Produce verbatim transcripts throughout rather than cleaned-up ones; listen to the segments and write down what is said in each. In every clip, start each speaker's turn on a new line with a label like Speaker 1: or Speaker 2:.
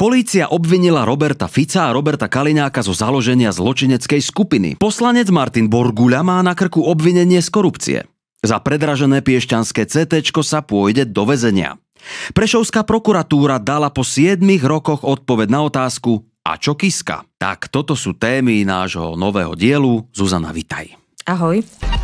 Speaker 1: Polícia obvinila Roberta Fica a Roberta Kaliňáka zo založenia zločineckej skupiny. Poslanec Martin Borguľa má na krku obvinenie z korupcie. Za predražené piešťanské cé téčko sa pôjde do väzenia. Prešovská prokuratúra dala po siedmich rokoch odpoveď na otázku a čo Kiska? Tak toto sú témy nášho nového dielu. Zuzana, vitaj.
Speaker 2: Ahoj.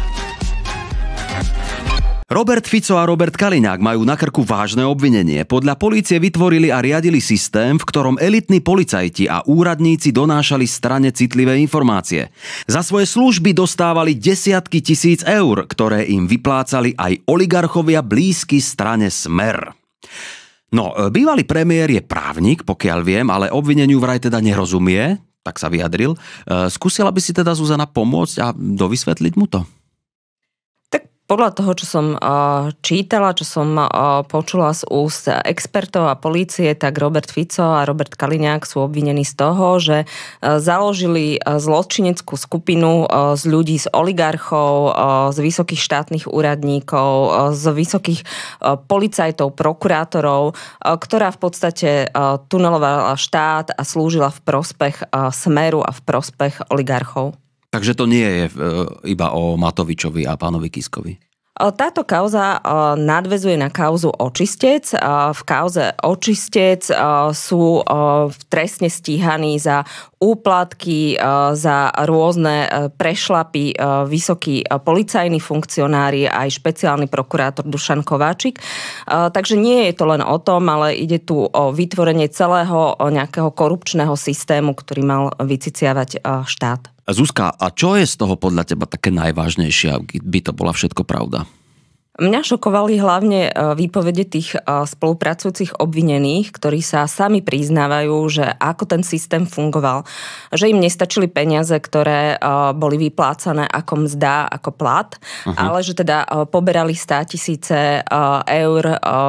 Speaker 1: Robert Fico a Robert Kaliňák majú na krku vážne obvinenie. Podľa polície vytvorili a riadili systém, v ktorom elitní policajti a úradníci donášali strane citlivé informácie. Za svoje služby dostávali desiatky tisíc eur, ktoré im vyplácali aj oligarchovia blízky strane Smer. No, bývalý premiér je právnik, pokiaľ viem, ale obvineniu vraj teda nerozumie, tak sa vyjadril. Skúsila by si teda, Zuzana, pomôcť a dovysvetliť mu to?
Speaker 2: Podľa toho, čo som čítala, čo som počula z úst expertov a polície, tak Robert Fico a Robert Kaliňák sú obvinení z toho, že založili zločineckú skupinu z ľudí, z oligarchov, z vysokých štátnych úradníkov, z vysokých policajtov, prokurátorov, ktorá v podstate tunelovala štát a slúžila v prospech Smeru a v prospech oligarchov.
Speaker 1: Takže to nie je iba o Matovičovi a pánovi Kiskovi.
Speaker 2: Táto kauza nadväzuje na kauzu Očistec. V kauze Očistec sú trestne stíhaní za úplatky, za rôzne prešlapy vysokí policajní funkcionári aj špeciálny prokurátor Dušan Kováčik. Takže nie je to len o tom, ale ide tu o vytvorenie celého nejakého korupčného systému, ktorý mal vyciciavať štát.
Speaker 1: Zuzka, a čo je z toho podľa teba také najvážnejšie, by to bola všetko pravda?
Speaker 2: Mňa šokovali hlavne výpovede tých spolupracujúcich obvinených, ktorí sa sami priznávajú, že ako ten systém fungoval. Že im nestačili peniaze, ktoré boli vyplácané ako mzda, ako plat, uh-huh. ale že teda poberali sto tisíce eur,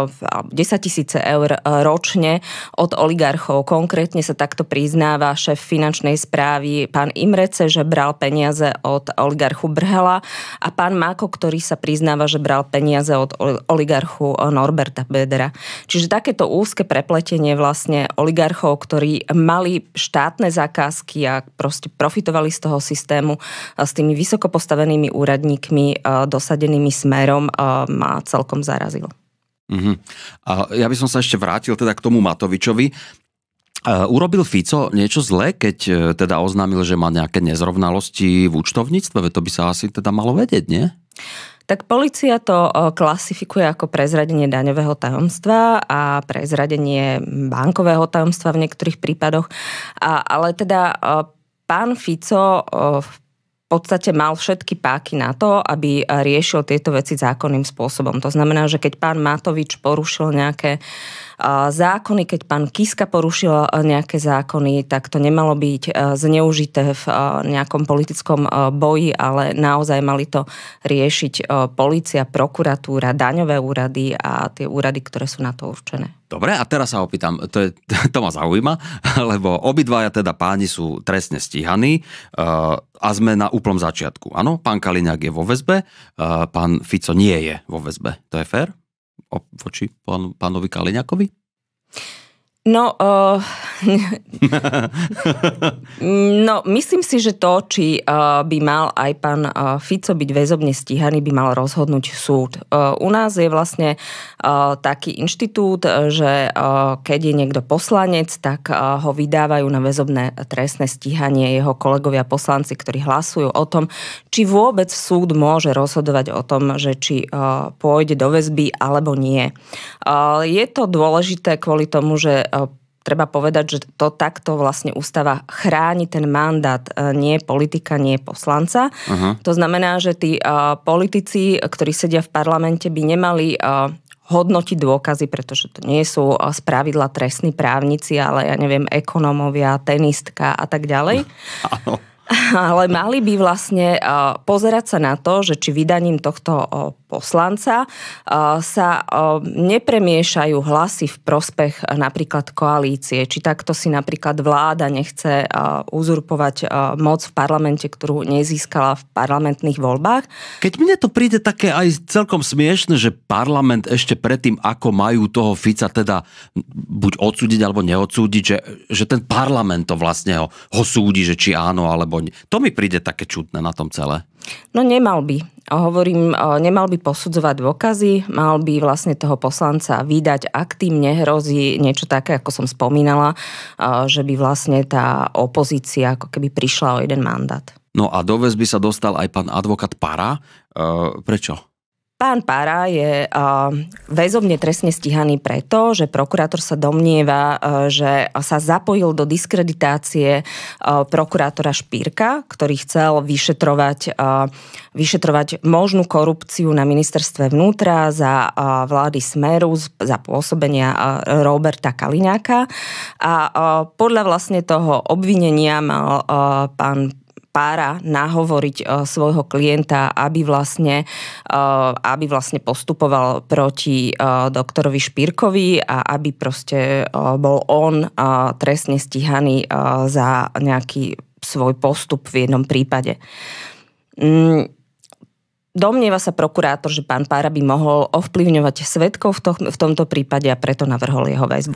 Speaker 2: desať tisíc eur ročne od oligarchov. Konkrétne sa takto priznáva šéf finančnej správy pán Imrece, že bral peniaze od oligarchu Brhela a pán Máko, ktorý sa priznáva, že bral peniaze peniaze od oligarchu Norberta Bedera. Čiže takéto úzke prepletenie vlastne oligarchov, ktorí mali štátne zákazky a proste profitovali z toho systému s tými vysoko postavenými úradníkmi dosadenými Smerom, ma celkom zarazil.
Speaker 1: Uh-huh. A ja by som sa ešte vrátil teda k tomu Matovičovi. Urobil Fico niečo zlé, keď teda oznámil, že má nejaké nezrovnalosti v účtovníctve? To by sa asi teda malo vedieť, nie?
Speaker 2: Tak polícia to klasifikuje ako prezradenie daňového tajomstva a prezradenie bankového tajomstva v niektorých prípadoch. A, ale teda pán Fico v podstate mal všetky páky na to, aby riešil tieto veci zákonným spôsobom. To znamená, že keď pán Matovič porušil nejaké zákony, keď pán Kiska porušil nejaké zákony, tak to nemalo byť zneužité v nejakom politickom boji, ale naozaj mali to riešiť polícia, prokuratúra, daňové úrady a tie úrady, ktoré sú na to určené.
Speaker 1: Dobre, a teraz sa opýtam, to, je, to ma zaujíma, lebo obidvaja teda páni sú trestne stíhaní a sme na úplnom začiatku. Áno, pán Kaliňák je vo väzbe, pán Fico nie je vo väzbe. To je fér? Voči pán, pánovi Kaliňákovi?
Speaker 2: No, uh, no, myslím si, že to, či uh, by mal aj pán uh, Fico byť väzobne stíhaný, by mal rozhodnúť súd. Uh, u nás je vlastne uh, taký inštitút, že uh, keď je niekto poslanec, tak uh, ho vydávajú na väzobné trestné stíhanie jeho kolegovia poslanci, ktorí hlasujú o tom, či vôbec súd môže rozhodovať o tom, že či uh, pôjde do väzby alebo nie. Uh, je to dôležité kvôli tomu, že treba povedať, že to takto vlastne ústava chráni ten mandát nie politika, nie poslanca. Uh-huh. To znamená, že tí uh, politici, ktorí sedia v parlamente, by nemali uh, hodnotiť dôkazy, pretože to nie sú uh, spravidla trestní právnici, ale ja neviem, ekonómovia, tenistka a tak ďalej.
Speaker 1: Áno.
Speaker 2: Ale mali by vlastne pozerať sa na to, že či vydaním tohto poslanca sa nepremiešajú hlasy v prospech napríklad koalície. Či takto si napríklad vláda nechce uzurpovať moc v parlamente, ktorú nezískala v parlamentných voľbách.
Speaker 1: Keď mne to príde také aj celkom smiešne, že parlament ešte predtým, ako majú toho Fica teda buď odsúdiť alebo neodsúdiť, že, že ten parlament to vlastne ho, ho súdi, že či áno alebo nie. To mi príde také čudné na tom celé.
Speaker 2: No nemal by. Hovorím, nemal by posudzovať dôkazy, mal by vlastne toho poslanca vydať, ak tým nehrozí niečo také, ako som spomínala, že by vlastne tá opozícia ako keby prišla o jeden mandát.
Speaker 1: No a do väzby sa dostal aj pán advokát Para. E, prečo?
Speaker 2: Pán Para je väzobne trestne stíhaný preto, že prokurátor sa domnieva, že sa zapojil do diskreditácie prokurátora Špírka, ktorý chcel vyšetrovať, vyšetrovať možnú korupciu na ministerstve vnútra za vlády Smeru, za pôsobenia Roberta Kaliňáka. A podľa vlastne toho obvinenia mal pán Para nahovoriť svojho klienta, aby vlastne, aby vlastne postupoval proti doktorovi Špírkovi a aby proste bol on trestne stíhaný za nejaký svoj postup v jednom prípade. Domnieva sa prokurátor, že pán Para by mohol ovplyvňovať svedkov v, to, v tomto prípade a preto navrhol jeho väzbu.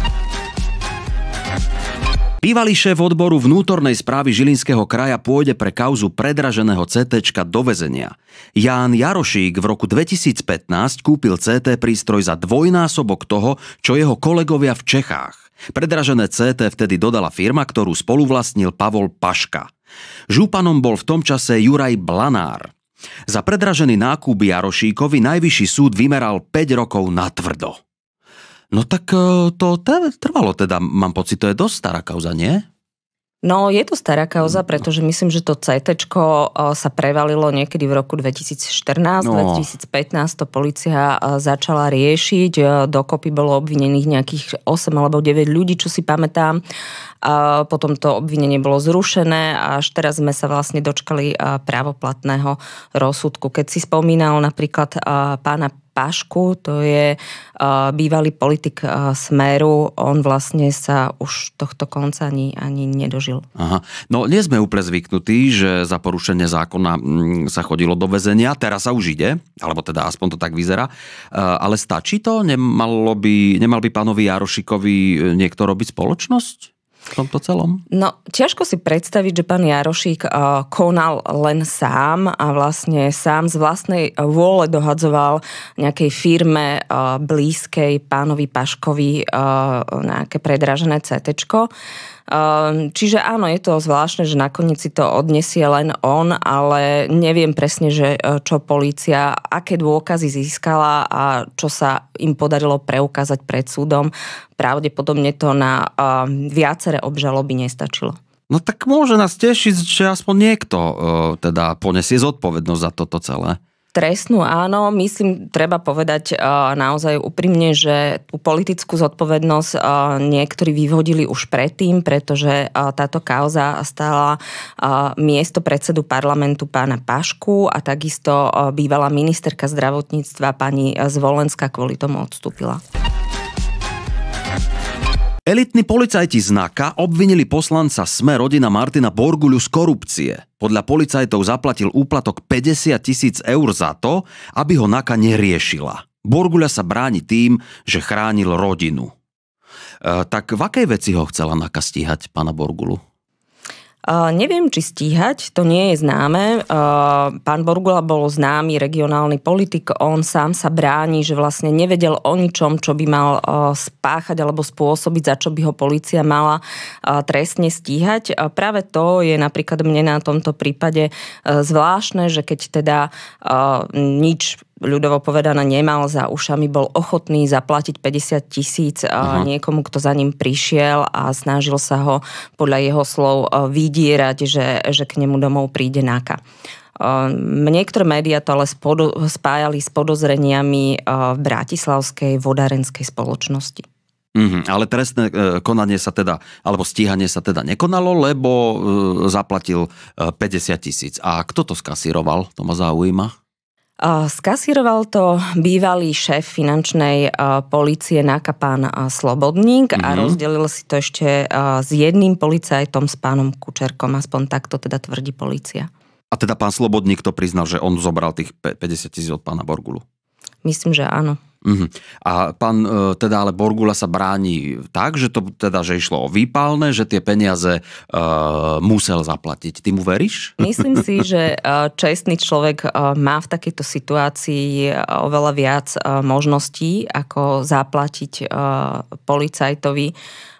Speaker 1: Bývalý šéf odboru vnútornej správy Žilinského kraja pôjde pre kauzu predraženého cé téčka do väzenia. Ján Jarošík v roku dvetisícpätnásť kúpil cé té prístroj za dvojnásobok toho, čo jeho kolegovia v Čechách. Predražené cé té vtedy dodala firma, ktorú spoluvlastnil Pavol Paška. Županom bol v tom čase Juraj Blanár. Za predražený nákup Jarošíkovi najvyšší súd vymeral päť rokov natvrdo. No tak to trvalo teda, mám pocit, to je dosť stará kauza, nie?
Speaker 2: No, je to stará kauza, pretože myslím, že to cé téčko sa prevalilo niekedy v roku dvetisícštrnásť, no. dvetisícpätnásť to polícia začala riešiť. Dokopy bolo obvinených nejakých osem alebo deväť ľudí, čo si pamätám. A potom to obvinenie bolo zrušené a až teraz sme sa vlastne dočkali právoplatného rozsudku. Keď si spomínal napríklad pána Pašku, to je uh, bývalý politik uh, Smeru, on vlastne sa už tohto konca ani, ani nedožil.
Speaker 1: Aha. No nie sme úplne zvyknutí, že za porušenie zákona mm, sa chodilo do väzenia, teraz sa už ide, alebo teda aspoň to tak vyzerá, uh, ale stačí to? Nemalo by, nemal by pánovi Jarošíkovi niekto robiť spoločnosť v tomto celom?
Speaker 2: No, ťažko si predstaviť, že pán Jarošík uh, konal len sám a vlastne sám z vlastnej vôle dohadzoval nejakej firme uh, blízkej pánovi Paškovi uh, nejaké predražené cé téčko. Čiže áno, je to zvláštne, že nakoniec si to odniesie len on, ale neviem presne, že čo polícia, aké dôkazy získala a čo sa im podarilo preukázať pred súdom. Pravdepodobne to na viaceré obžaloby nestačilo.
Speaker 1: No tak môže nás tešiť, že aspoň niekto teda ponesie zodpovednosť za toto celé.
Speaker 2: Trestnú áno, myslím, treba povedať uh, naozaj úprimne, že tú politickú zodpovednosť uh, niektorí vyvodili už predtým, pretože uh, táto kauza stála uh, miesto predsedu parlamentu pána Pašku a takisto uh, bývalá ministerka zdravotníctva pani Zvolenská kvôli tomu odstúpila.
Speaker 1: Elitní policajti z NAKA obvinili poslanca Sme rodina Martina Borguľu z korupcie. Podľa policajtov zaplatil úplatok päťdesiat tisíc eur za to, aby ho NAKA neriešila. Borguľa sa bráni tým, že chránil rodinu. E, tak v akej veci ho chcela NAKA stíhať, pána Borguľu?
Speaker 2: Uh, neviem, či stíhať, to nie je známe. Uh, pán Borguľa bol známy regionálny politik, on sám sa bráni, že vlastne nevedel o ničom, čo by mal uh, spáchať alebo spôsobiť, za čo by ho polícia mala uh, trestne stíhať. Uh, práve to je napríklad mne na tomto prípade uh, zvláštne, že keď teda uh, nič ľudovo povedané nemal za ušami, bol ochotný zaplatiť päťdesiat tisíc uh-huh. niekomu, kto za ním prišiel a snažil sa ho podľa jeho slov vydierať, že, že k nemu domov príde NAKA. Niektoré médiá to ale spájali s podozreniami v bratislavskej vodárenskej spoločnosti.
Speaker 1: Mm-hmm, ale trestné konanie sa teda, alebo stíhanie sa teda nekonalo, lebo e, zaplatil e, päťdesiat tisíc. A kto to skasíroval? To ma zaujíma.
Speaker 2: Skasíroval to bývalý šéf finančnej polície Náka pán Slobodník mm-hmm. a rozdelil si to ešte s jedným policajtom, s pánom Kučerkom, aspoň takto teda tvrdí polícia.
Speaker 1: A teda pán Slobodník to priznal, že on zobral tých päťdesiat tisíc od pána Borgulu?
Speaker 2: Myslím, že áno.
Speaker 1: Uh-huh. A pán teda ale Borgula sa bráni tak, že to teda, že išlo o výpalné, že tie peniaze uh, musel zaplatiť. Ty mu veríš?
Speaker 2: Myslím si, že čestný človek má v takejto situácii oveľa viac možností, ako zaplatiť policajtovi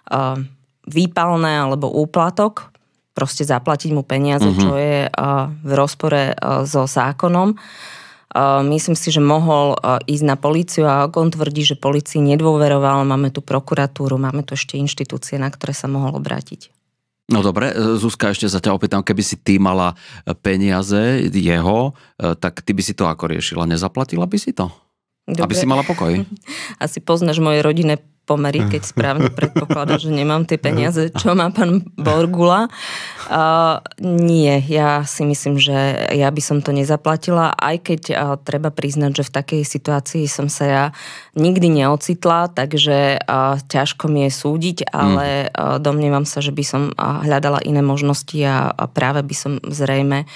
Speaker 2: výpalné alebo úplatok, proste zaplatiť mu peniaze, uh-huh. čo je v rozpore so zákonom. Myslím si, že mohol ísť na políciu a on tvrdí, že polícii nedôveroval. Máme tu prokuratúru, máme tu ešte inštitúcie, na ktoré sa mohol obrátiť.
Speaker 1: No dobre, Zuzka, ešte sa ťa opýtam, keby si ty mala peniaze jeho, tak ty by si to ako riešila? Nezaplatila by si to? Dobre. Aby si mala pokoj?
Speaker 2: Asi poznáš moje rodinné pomery, keď správne predpokladáš, že nemám tie peniaze, čo má pán Borgula. Uh, nie, ja si myslím, že ja by som to nezaplatila, aj keď uh, treba priznať, že v takej situácii som sa ja nikdy neocitla, takže uh, ťažko mi je súdiť, ale uh, domnievam sa, že by som uh, hľadala iné možnosti a, a práve by som zrejme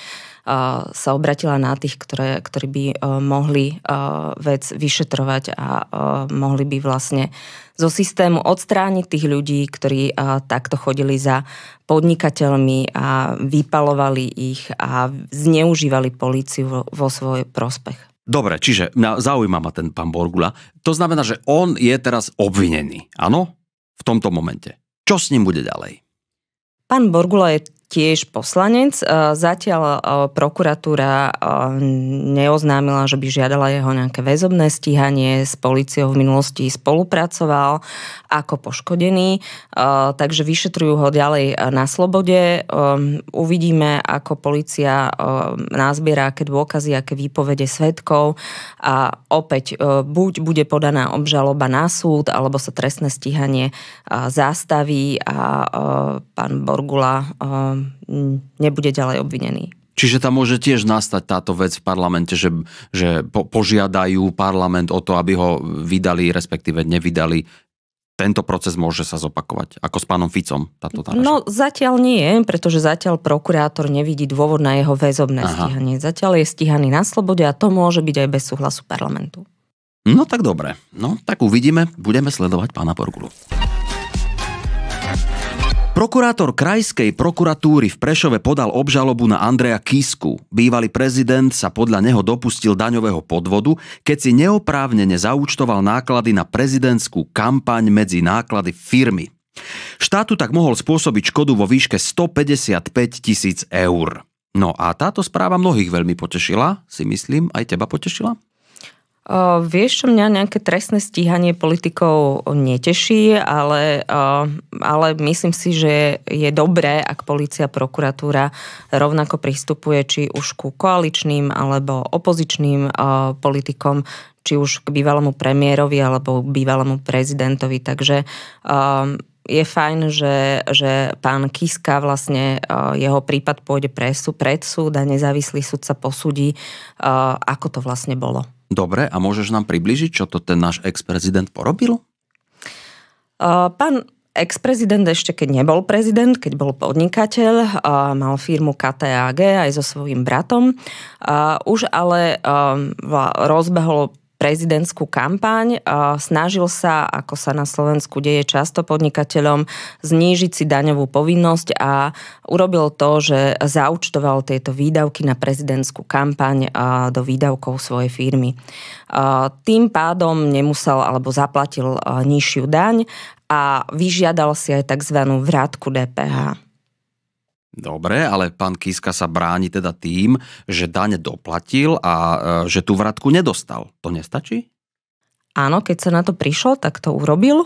Speaker 2: sa obratila na tých, ktoré, ktorí by mohli vec vyšetrovať a mohli by vlastne zo systému odstrániť tých ľudí, ktorí takto chodili za podnikateľmi a vypalovali ich a zneužívali políciu vo svoj prospech.
Speaker 1: Dobre, čiže mňa zaujíma ma ten pán Borgula. To znamená, že on je teraz obvinený, áno? V tomto momente. Čo s ním bude ďalej?
Speaker 2: Pán Borgula je tiež poslanec. Zatiaľ prokuratúra neoznámila, že by žiadala jeho nejaké väzobné stíhanie. S políciou v minulosti spolupracoval ako poškodený, takže vyšetrujú ho ďalej na slobode. Uvidíme, ako polícia nazbiera aké dôkazy, aké výpovede svedkov a opäť buď bude podaná obžaloba na súd, alebo sa trestné stíhanie zastaví a pán Borgula nebude ďalej obvinený.
Speaker 1: Čiže tam môže tiež nastať táto vec v parlamente, že, že po, požiadajú parlament o to, aby ho vydali, respektíve nevydali. Tento proces môže sa zopakovať, ako s pánom Ficom. Táto
Speaker 2: no zatiaľ nie, pretože zatiaľ prokurátor nevidí dôvod na jeho väzobné Aha. stíhanie. Zatiaľ je stíhaný na slobode a to môže byť aj bez súhlasu parlamentu.
Speaker 1: No tak dobre. No tak uvidíme, budeme sledovať pána Borgulu. Prokurátor krajskej prokuratúry v Prešove podal obžalobu na Andreja Kisku. Bývalý prezident sa podľa neho dopustil daňového podvodu, keď si neoprávnene zaúčtoval náklady na prezidentskú kampaň medzi náklady firmy. Štátu tak mohol spôsobiť škodu vo výške stopäťdesiatpäť tisíc eur. No a táto správa mnohých veľmi potešila, si myslím, aj teba potešila?
Speaker 2: Uh, vieš, čo mňa nejaké trestné stíhanie politikov neteší, ale, uh, ale myslím si, že je dobré, ak polícia, prokuratúra rovnako pristupuje či už ku koaličným alebo opozičným uh, politikom, či už k bývalému premiérovi alebo k bývalému prezidentovi. Takže uh, je fajn, že, že pán Kiska vlastne uh, jeho prípad pôjde pre súd, pred súd a nezávislý súd sa posúdi, uh, ako to vlastne bolo.
Speaker 1: Dobre, a môžeš nám približiť, čo to ten náš ex-prezident porobil?
Speaker 2: Uh, pán ex-prezident ešte keď nebol prezident, keď bol podnikateľ, uh, mal firmu ká té á gé aj so svojím bratom. Uh, už ale uh, rozbehol prezidentskú kampaň. Snažil sa, ako sa na Slovensku deje často podnikateľom, znížiť si daňovú povinnosť a urobil to, že zaúčtoval tieto výdavky na prezidentskú kampaň do výdavkov svojej firmy. Tým pádom nemusel alebo zaplatil nižšiu daň a vyžiadal si aj tzv. Vrátku dé pé há.
Speaker 1: Dobre, ale pán Kiska sa bráni teda tým, že dane doplatil a že tú vratku nedostal. To nestačí?
Speaker 2: Áno, keď sa na to prišlo, tak to urobil.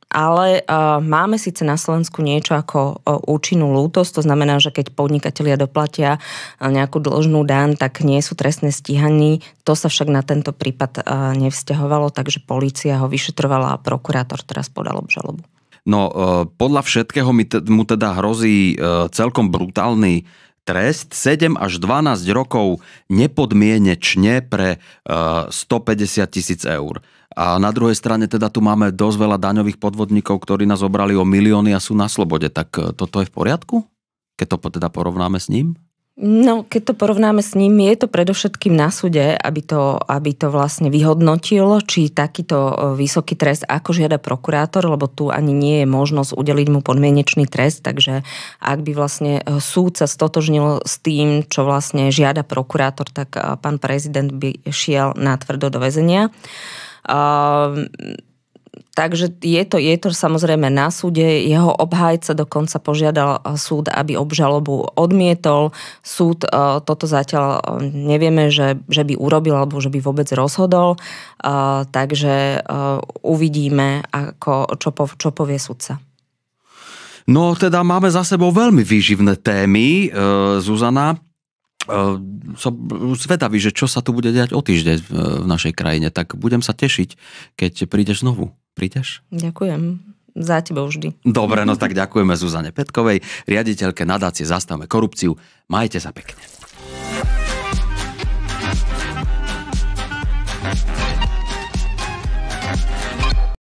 Speaker 2: Ale uh, máme síce na Slovensku niečo ako uh, účinnú lútosť, to znamená, že keď podnikatelia doplatia uh, nejakú dlžnú daň, tak nie sú trestné stíhaní. To sa však na tento prípad uh, nevzťahovalo, takže polícia ho vyšetrovala a prokurátor teraz podal obžalobu.
Speaker 1: No, uh, podľa všetkého mu teda hrozí uh, celkom brutálny trest, sedem až dvanásť rokov nepodmienečne pre uh, stopäťdesiat tisíc eur. A na druhej strane teda tu máme dosť veľa daňových podvodníkov, ktorí nás obrali o milióny a sú na slobode. Tak toto je v poriadku? Keď to teda porovnáme s ním?
Speaker 2: No, keď to porovnáme s ním, je to predovšetkým na súde, aby to, aby to vlastne vyhodnotil, či takýto vysoký trest, ako žiada prokurátor, lebo tu ani nie je možnosť udeliť mu podmienečný trest, takže ak by vlastne súd sa stotožnil s tým, čo vlastne žiada prokurátor, tak pán prezident by šiel natvrdo do väzenia. Uh, takže je to, je to samozrejme na súde. Jeho obhájca dokonca požiadal súd, aby obžalobu odmietol. Súd uh, toto zatiaľ nevieme, že, že by urobil alebo že by vôbec rozhodol. Uh, takže uh, uvidíme, ako, čo, po, čo povie sudca.
Speaker 1: No teda máme za sebou veľmi výživné témy, uh, Zuzana. Uh, som zvedavý, že čo sa tu bude diať o týždeň v našej krajine, tak budem sa tešiť, keď prídeš znovu. Prídeš?
Speaker 2: Ďakujem. Za tebou vždy.
Speaker 1: Dobre, no tak ďakujeme Zuzane Petkovej, riaditeľke nadácie Zastavme korupciu. Majte sa pekne.